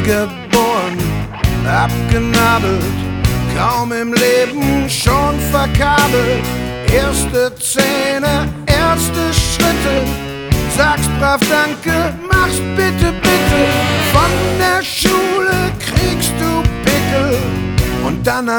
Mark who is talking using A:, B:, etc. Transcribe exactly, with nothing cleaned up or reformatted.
A: geboren, abgenabelt, kaum im Leben schon verkabelt. Erste Zähne, erste Schritte, sagst brav Danke, machst bitte, bitte. Von der Schule kriegst du Pickel und dann